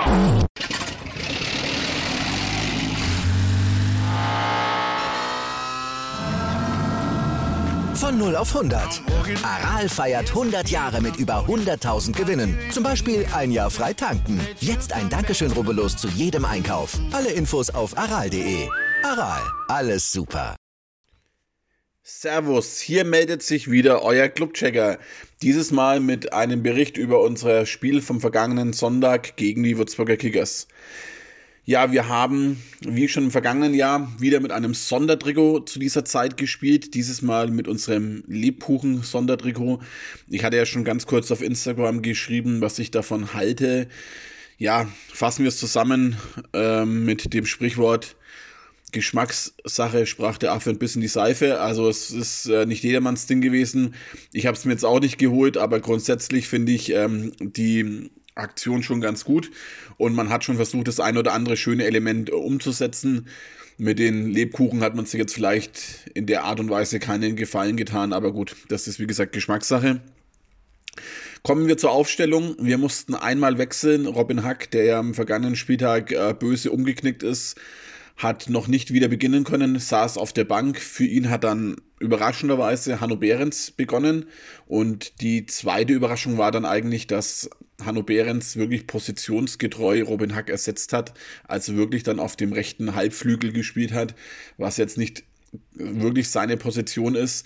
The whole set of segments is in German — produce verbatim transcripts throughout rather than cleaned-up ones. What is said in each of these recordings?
Von null auf hundert. Aral feiert hundert Jahre mit über hunderttausend Gewinnen. Zum Beispiel ein Jahr frei tanken. Jetzt ein Dankeschön, rubbellos zu jedem Einkauf. Alle Infos auf aral punkt de. Aral, alles super. Servus, hier meldet sich wieder euer Clubchecker. Dieses Mal mit einem Bericht über unser Spiel vom vergangenen Sonntag gegen die Würzburger Kickers. Ja, wir haben, wie schon im vergangenen Jahr, wieder mit einem Sondertrikot zu dieser Zeit gespielt. Dieses Mal mit unserem Lebkuchen-Sondertrikot. Ich hatte ja schon ganz kurz auf Instagram geschrieben, was ich davon halte. Ja, fassen wir es zusammen äh, mit dem Sprichwort: Geschmackssache, sprach der Affe ein bisschen die Seife. Also es ist äh, nicht jedermanns Ding gewesen. Ich habe es mir jetzt auch nicht geholt, aber grundsätzlich finde ich ähm, die Aktion schon ganz gut und man hat schon versucht, das ein oder andere schöne Element umzusetzen. Mit den Lebkuchen hat man sich jetzt vielleicht in der Art und Weise keinen Gefallen getan, aber gut, das ist wie gesagt Geschmackssache. Kommen wir zur Aufstellung. Wir mussten einmal wechseln. Robin Hack, der ja am vergangenen Spieltag äh, böse umgeknickt ist, hat noch nicht wieder beginnen können, saß auf der Bank. Für ihn hat dann überraschenderweise Hanno Behrens begonnen. Und die zweite Überraschung war dann eigentlich, dass Hanno Behrens wirklich positionsgetreu Robin Hack ersetzt hat, also wirklich dann auf dem rechten Halbflügel gespielt hat, was jetzt nicht wirklich seine Position ist.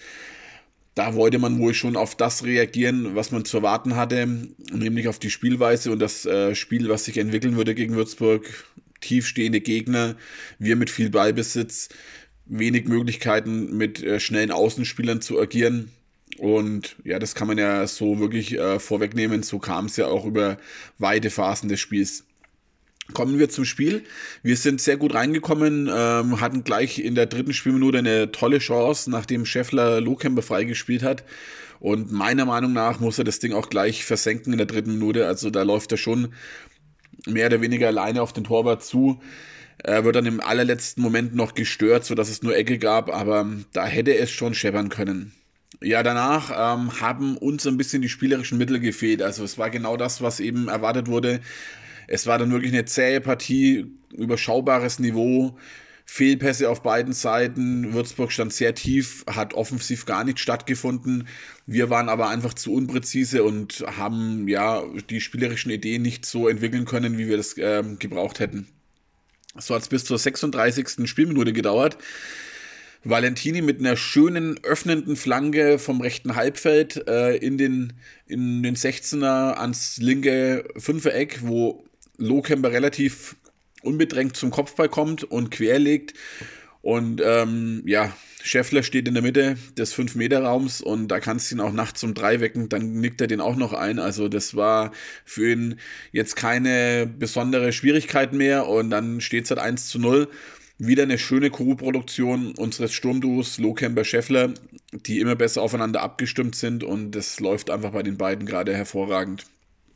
Da wollte man wohl schon auf das reagieren, was man zu erwarten hatte, nämlich auf die Spielweise und das äh, Spiel, was sich entwickeln würde gegen Würzburg. Tiefstehende Gegner, wir mit viel Ballbesitz, wenig Möglichkeiten mit äh, schnellen Außenspielern zu agieren. Und ja, das kann man ja so wirklich äh, vorwegnehmen. So kam es ja auch über weite Phasen des Spiels. Kommen wir zum Spiel. Wir sind sehr gut reingekommen, ähm, hatten gleich in der dritten Spielminute eine tolle Chance, nachdem Scheffler Lohkemper freigespielt hat. Und meiner Meinung nach muss er das Ding auch gleich versenken in der dritten Minute. Also da läuft er schon mehr oder weniger alleine auf den Torwart zu. Er wird dann im allerletzten Moment noch gestört, sodass es nur Ecke gab, aber da hätte es schon scheppern können. Ja, danach ähm, haben uns ein bisschen die spielerischen Mittel gefehlt. Also es war genau das, was eben erwartet wurde. Es war dann wirklich eine zähe Partie, überschaubares Niveau, Fehlpässe auf beiden Seiten. Würzburg stand sehr tief, hat offensiv gar nicht stattgefunden. Wir waren aber einfach zu unpräzise und haben ja die spielerischen Ideen nicht so entwickeln können, wie wir das äh, gebraucht hätten. So hat es bis zur sechsunddreißigsten Spielminute gedauert. Valentini mit einer schönen öffnenden Flanke vom rechten Halbfeld äh, in den, in den sechzehner ans linke Fünfereck, wo Lohkemper relativ unbedrängt zum Kopfball kommt und querlegt. Und ähm, ja, Scheffler steht in der Mitte des fünf Meter Raums und da kannst du ihn auch nachts um drei wecken, dann nickt er den auch noch ein. Also das war für ihn jetzt keine besondere Schwierigkeit mehr und dann steht es halt eins zu null. Wieder eine schöne Co-Produktion unseres Sturmduos Lohkemper-Scheffler, die immer besser aufeinander abgestimmt sind und das läuft einfach bei den beiden gerade hervorragend.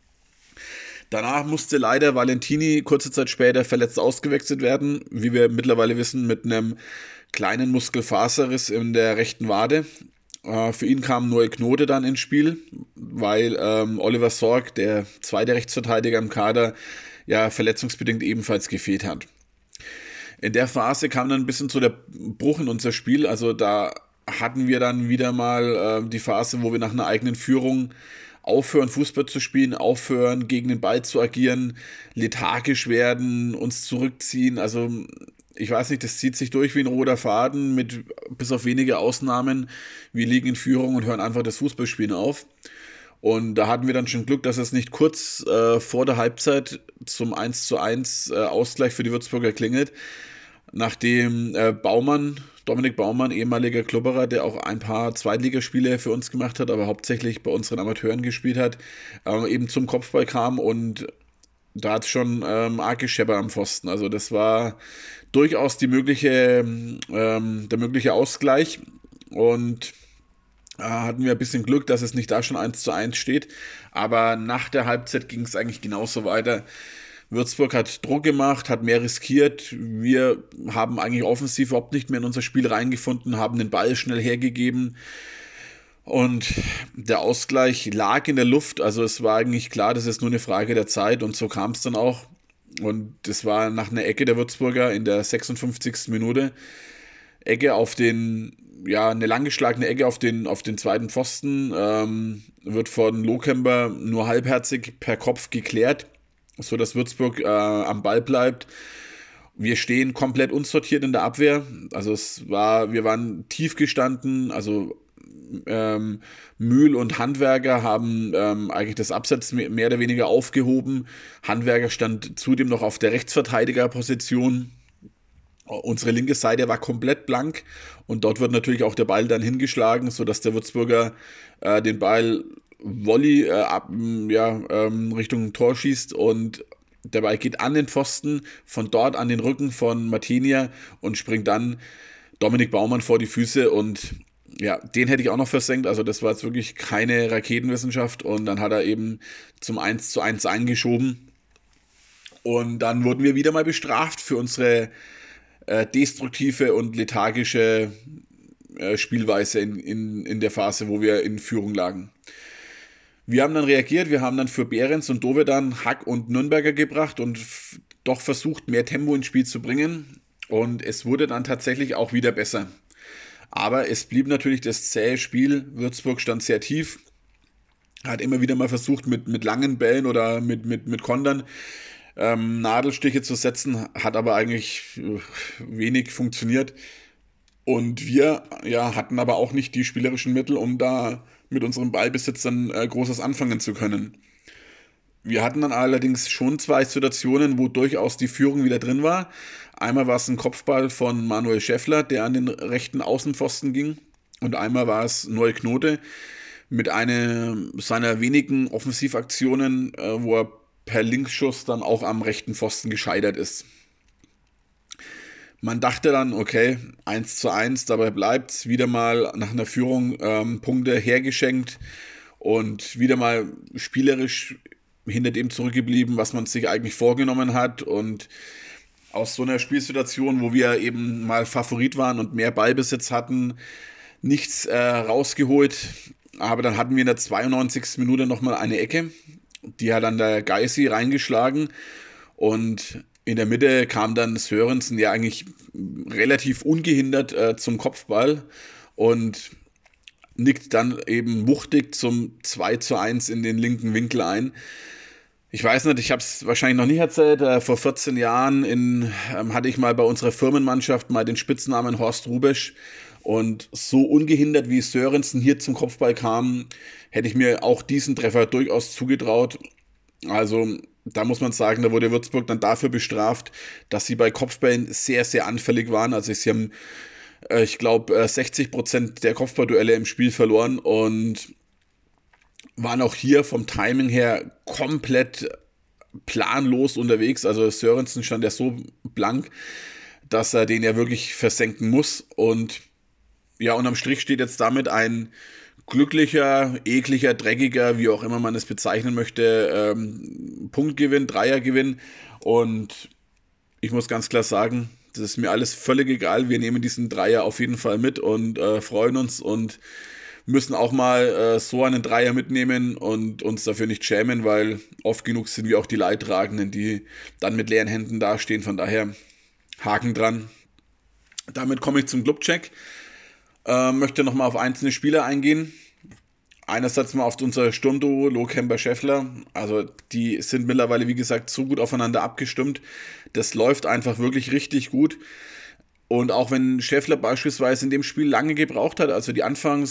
Danach musste leider Valentini kurze Zeit später verletzt ausgewechselt werden, wie wir mittlerweile wissen, mit einem kleinen Muskelfaserriss in der rechten Wade. Äh, für ihn kam Noel Knote dann ins Spiel, weil ähm, Oliver Sorg, der zweite Rechtsverteidiger im Kader, ja verletzungsbedingt ebenfalls gefehlt hat. In der Phase kam dann ein bisschen so der Bruch in unser Spiel, also da hatten wir dann wieder mal äh, die Phase, wo wir nach einer eigenen Führung aufhören, Fußball zu spielen, aufhören, gegen den Ball zu agieren, lethargisch werden, uns zurückziehen. Also ich weiß nicht, das zieht sich durch wie ein roter Faden, mit bis auf wenige Ausnahmen. Wir liegen in Führung und hören einfach das Fußballspielen auf. Und da hatten wir dann schon Glück, dass es nicht kurz äh, vor der Halbzeit zum eins zu eins äh, Ausgleich für die Würzburger klingelt, nachdem äh, Baumann, Dominik Baumann, ehemaliger Klubberer, der auch ein paar Zweitligaspiele für uns gemacht hat, aber hauptsächlich bei unseren Amateuren gespielt hat, äh, eben zum Kopfball kam und da hat es schon ähm, arg gescheppert am Pfosten. Also das war durchaus die mögliche, ähm, der mögliche Ausgleich und äh, hatten wir ein bisschen Glück, dass es nicht da schon eins zu eins steht, aber nach der Halbzeit ging es eigentlich genauso weiter. Würzburg hat Druck gemacht, hat mehr riskiert. Wir haben eigentlich offensiv überhaupt nicht mehr in unser Spiel reingefunden, haben den Ball schnell hergegeben. Und der Ausgleich lag in der Luft. Also es war eigentlich klar, das ist nur eine Frage der Zeit. Und so kam es dann auch. Und das war nach einer Ecke der Würzburger in der sechsundfünfzigsten Minute. Ecke auf den, ja, eine langgeschlagene Ecke auf den, auf den zweiten Pfosten, ähm, wird von Lohkemper nur halbherzig per Kopf geklärt, sodass Würzburg äh, am Ball bleibt. Wir stehen komplett unsortiert in der Abwehr. Also es war, wir waren tief gestanden, also ähm, Mühl und Handwerker haben ähm, eigentlich das Abseits mehr oder weniger aufgehoben. Handwerker stand zudem noch auf der Rechtsverteidigerposition. Unsere linke Seite war komplett blank und dort wird natürlich auch der Ball dann hingeschlagen, sodass der Würzburger äh, den Ball Volley äh, ab, ja, ähm, Richtung Tor schießt und der Ball geht an den Pfosten, von dort an den Rücken von Martinia und springt dann Dominik Baumann vor die Füße und ja, den hätte ich auch noch versenkt, also das war jetzt wirklich keine Raketenwissenschaft und dann hat er eben zum eins zu eins eingeschoben und dann wurden wir wieder mal bestraft für unsere äh, destruktive und lethargische äh, Spielweise in, in, in der Phase, wo wir in Führung lagen. Wir haben dann reagiert, wir haben dann für Behrens und Dovedan Hack und Nürnberger gebracht und f- doch versucht, mehr Tempo ins Spiel zu bringen und es wurde dann tatsächlich auch wieder besser. Aber es blieb natürlich das zähe Spiel. Würzburg stand sehr tief, hat immer wieder mal versucht, mit, mit langen Bällen oder mit, mit, mit Kontern ähm, Nadelstiche zu setzen, hat aber eigentlich äh, wenig funktioniert. Und wir ja, hatten aber auch nicht die spielerischen Mittel, um da mit unserem Ballbesitz dann äh, Großes anfangen zu können. Wir hatten dann allerdings schon zwei Situationen, wo durchaus die Führung wieder drin war. Einmal war es ein Kopfball von Manuel Schäffler, der an den rechten Außenpfosten ging. Und einmal war es Noel Knote mit einer seiner wenigen Offensivaktionen, äh, wo er per Linksschuss dann auch am rechten Pfosten gescheitert ist. Man dachte dann, okay, eins zu eins, dabei bleibt's, wieder mal nach einer Führung ähm, Punkte hergeschenkt und wieder mal spielerisch hinter dem zurückgeblieben, was man sich eigentlich vorgenommen hat und aus so einer Spielsituation, wo wir eben mal Favorit waren und mehr Ballbesitz hatten, nichts äh, rausgeholt, aber dann hatten wir in der zweiundneunzigsten Minute nochmal eine Ecke, die hat dann der Geissi reingeschlagen und in der Mitte kam dann Sörensen ja eigentlich relativ ungehindert äh, zum Kopfball und nickt dann eben wuchtig zum zwei zu eins in den linken Winkel ein. Ich weiß nicht, ich habe es wahrscheinlich noch nicht erzählt, äh, vor vierzehn Jahren in, ähm, hatte ich mal bei unserer Firmenmannschaft mal den Spitznamen Horst Rubesch und so ungehindert wie Sörensen hier zum Kopfball kam, hätte ich mir auch diesen Treffer durchaus zugetraut. Also da muss man sagen, da wurde Würzburg dann dafür bestraft, dass sie bei Kopfbällen sehr, sehr anfällig waren. Also sie haben, äh, ich glaube, äh, sechzig Prozent der Kopfballduelle im Spiel verloren und waren auch hier vom Timing her komplett planlos unterwegs. Also Sörensen stand ja so blank, dass er den ja wirklich versenken muss. Und ja, unterm Strich steht jetzt damit ein glücklicher, ekliger, dreckiger, wie auch immer man es bezeichnen möchte, ähm, Punktgewinn, Dreiergewinn. Und ich muss ganz klar sagen, das ist mir alles völlig egal. Wir nehmen diesen Dreier auf jeden Fall mit und äh, freuen uns und müssen auch mal äh, so einen Dreier mitnehmen und uns dafür nicht schämen, weil oft genug sind wir auch die Leidtragenden, die dann mit leeren Händen dastehen. Von daher Haken dran. Damit komme ich zum Clubcheck. Äh, möchte nochmal auf einzelne Spieler eingehen. Einerseits mal auf unser Sturmduo Lohkemper-Schäffler. Also die sind mittlerweile, wie gesagt, so gut aufeinander abgestimmt. Das läuft einfach wirklich richtig gut. Und auch wenn Schäffler beispielsweise in dem Spiel lange gebraucht hat, also die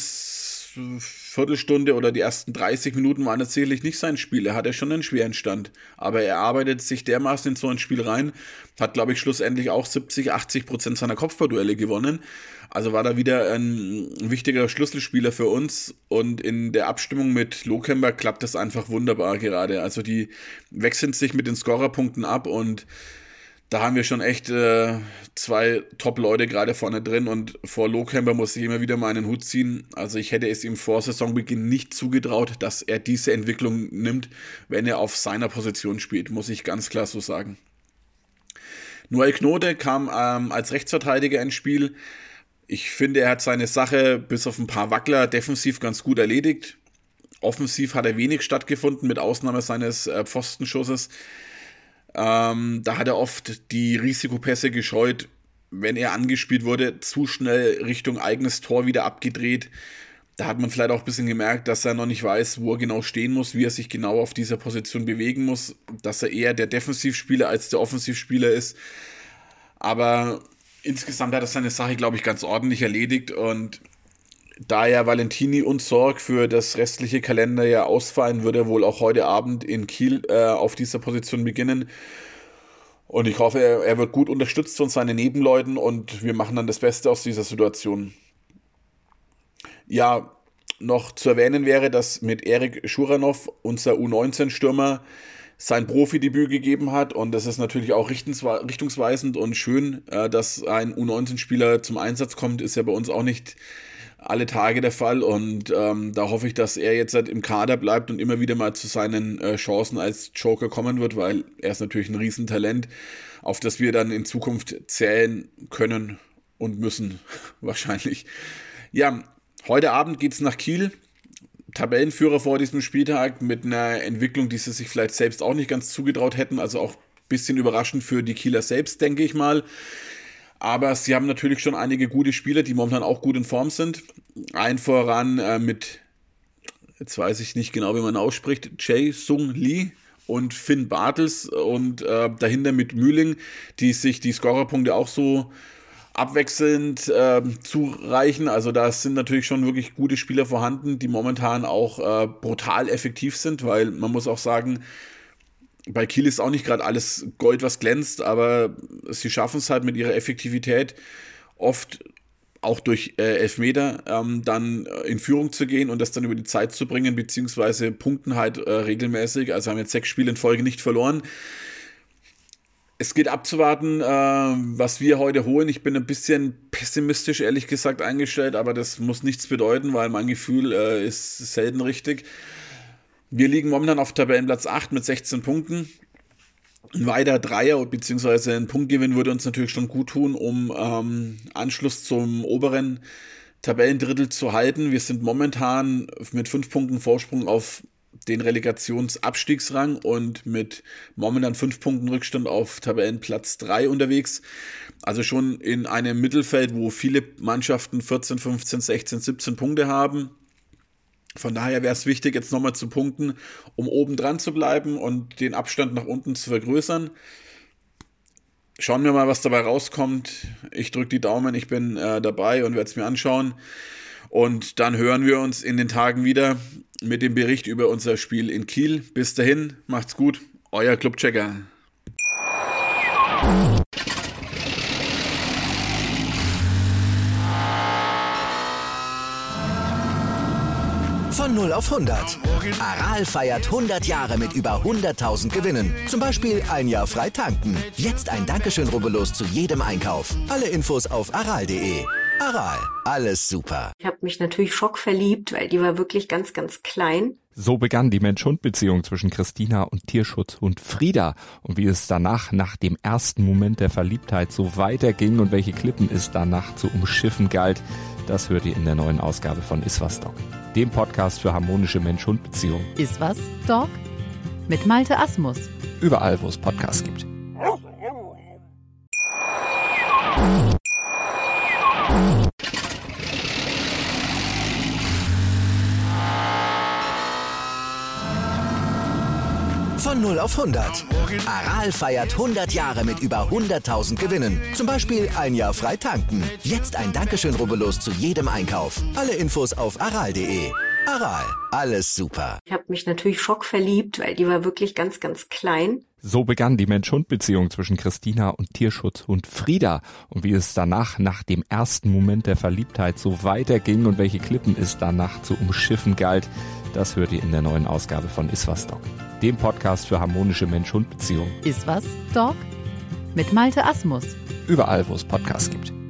Anfangsviertelstunde oder die ersten dreißig Minuten waren tatsächlich nicht sein Spiel. Er hatte schon einen schweren Stand. Aber er arbeitet sich dermaßen in so ein Spiel rein, hat, glaube ich, schlussendlich auch siebzig, achtzig Prozent seiner Kopfballduelle gewonnen. Also war da wieder ein wichtiger Schlüsselspieler für uns. Und in der Abstimmung mit Lohkemper klappt das einfach wunderbar gerade. Also die wechseln sich mit den Scorerpunkten ab und da haben wir schon echt äh, zwei Top-Leute gerade vorne drin und vor Lohkemper muss ich immer wieder mal einen Hut ziehen. Also ich hätte es ihm vor Saisonbeginn nicht zugetraut, dass er diese Entwicklung nimmt, wenn er auf seiner Position spielt, muss ich ganz klar so sagen. Noel Knote kam ähm, als Rechtsverteidiger ins Spiel. Ich finde, er hat seine Sache bis auf ein paar Wackler defensiv ganz gut erledigt. Offensiv hat er wenig stattgefunden, mit Ausnahme seines äh, Pfostenschusses. Ähm, da hat er oft die Risikopässe gescheut, wenn er angespielt wurde, zu schnell Richtung eigenes Tor wieder abgedreht. Da hat man vielleicht auch ein bisschen gemerkt, dass er noch nicht weiß, wo er genau stehen muss, wie er sich genau auf dieser Position bewegen muss, dass er eher der Defensivspieler als der Offensivspieler ist. Aber insgesamt hat er seine Sache, glaube ich, ganz ordentlich erledigt, und da ja Valentini und Sorg für das restliche Kalenderjahr ausfallen, wird er wohl auch heute Abend in Kiel äh, auf dieser Position beginnen. Und ich hoffe, er, er wird gut unterstützt von seinen Nebenleuten, und wir machen dann das Beste aus dieser Situation. Ja, noch zu erwähnen wäre, dass mit Erik Schuranov, unser U neunzehn Stürmer, sein Profidebüt gegeben hat, und das ist natürlich auch richtungsweisend und schön, dass ein U neunzehn Spieler zum Einsatz kommt, ist ja bei uns auch nicht alle Tage der Fall, und ähm, da hoffe ich, dass er jetzt halt im Kader bleibt und immer wieder mal zu seinen äh, Chancen als Joker kommen wird, weil er ist natürlich ein Riesentalent, auf das wir dann in Zukunft zählen können und müssen, wahrscheinlich. Ja, heute Abend geht's nach Kiel, Tabellenführer vor diesem Spieltag, mit einer Entwicklung, die sie sich vielleicht selbst auch nicht ganz zugetraut hätten, also auch ein bisschen überraschend für die Kieler selbst, denke ich mal. Aber sie haben natürlich schon einige gute Spieler, die momentan auch gut in Form sind. Ein voran äh, mit, jetzt weiß ich nicht genau, wie man ausspricht, Jae-Sung Lee und Finn Bartels, und äh, dahinter mit Mühling, die sich die Scorerpunkte auch so abwechselnd äh, zureichen. Also da sind natürlich schon wirklich gute Spieler vorhanden, die momentan auch äh, brutal effektiv sind, weil man muss auch sagen, bei Kiel ist auch nicht gerade alles Gold, was glänzt, aber sie schaffen es halt mit ihrer Effektivität oft auch durch äh, Elfmeter ähm, dann in Führung zu gehen und das dann über die Zeit zu bringen, beziehungsweise punkten halt äh, regelmäßig. Also haben jetzt sechs Spiele in Folge nicht verloren. Es geht abzuwarten, äh, was wir heute holen. Ich bin ein bisschen pessimistisch, ehrlich gesagt, eingestellt, aber das muss nichts bedeuten, weil mein Gefühl äh, ist selten richtig. Wir liegen momentan auf Tabellenplatz acht mit sechzehn Punkten. Ein weiterer Dreier bzw. ein Punktgewinn würde uns natürlich schon gut tun, um ähm, Anschluss zum oberen Tabellendrittel zu halten. Wir sind momentan mit fünf Punkten Vorsprung auf den Relegationsabstiegsrang und mit momentan fünf Punkten Rückstand auf Tabellenplatz drei unterwegs. Also schon in einem Mittelfeld, wo viele Mannschaften vierzehn, fünfzehn, sechzehn, siebzehn Punkte haben. Von daher wäre es wichtig, jetzt nochmal zu punkten, um oben dran zu bleiben und den Abstand nach unten zu vergrößern. Schauen wir mal, was dabei rauskommt. Ich drücke die Daumen, ich bin äh, dabei und werde es mir anschauen. Und dann hören wir uns in den Tagen wieder mit dem Bericht über unser Spiel in Kiel. Bis dahin, macht's gut, euer Clubchecker. Von null auf hundert. Aral feiert hundert Jahre mit über hunderttausend Gewinnen. Zum Beispiel ein Jahr frei tanken. Jetzt ein Dankeschön, rubbellos zu jedem Einkauf. Alle Infos auf aral punkt de. Aral, alles super. Ich habe mich natürlich schockverliebt, weil die war wirklich ganz, ganz klein. So begann die Mensch-Hund-Beziehung zwischen Christina und Tierschutzhund Frieda. Und wie es danach, nach dem ersten Moment der Verliebtheit, so weiterging und welche Klippen es danach zu umschiffen galt, das hört ihr in der neuen Ausgabe von Iswas Dog, dem Podcast für harmonische Mensch-Hund-Beziehungen. Iswas Dog mit Malte Asmus. Überall, wo es Podcasts gibt. Von null auf hundert. Aral feiert hundert Jahre mit über hunderttausend Gewinnen. Zum Beispiel ein Jahr frei tanken. Jetzt ein Dankeschön, rubbellos zu jedem Einkauf. Alle Infos auf aral punkt de. Aral, alles super. Ich habe mich natürlich schockverliebt, weil die war wirklich ganz, ganz klein. So begann die Mensch-Hund-Beziehung zwischen Christina und Tierschutzhund Frieda. Und wie es danach, nach dem ersten Moment der Verliebtheit, so weiterging und welche Klippen es danach zu umschiffen galt, das hört ihr in der neuen Ausgabe von Iswas Dog, dem Podcast für harmonische Mensch-Hund-Beziehungen. Iswas Dog mit Malte Asmus. Überall, wo es Podcasts gibt.